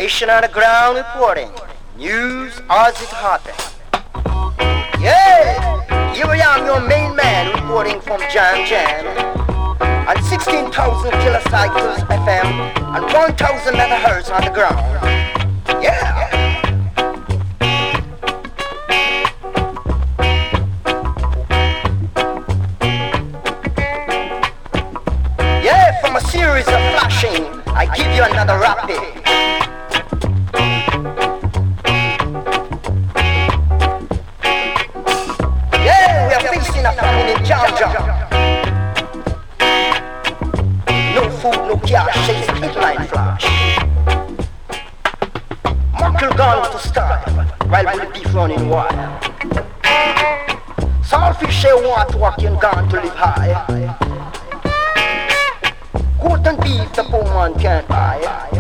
Station on the ground reporting. News as it happened. Yeah, here I am, your main man, reporting from Jam on 16,000 kilocycles FM and 1,000 megahertz on the ground. Yeah. Yeah, from a series of flashing, I give you another rapid. Yeah, we are facing a famine in Georgia. No food, no cash, chase headline flash. Muckle gone to starve, while bullet beef running wild. Saltfish say water walking gone to live high. Goat and beef the poor man can't buy.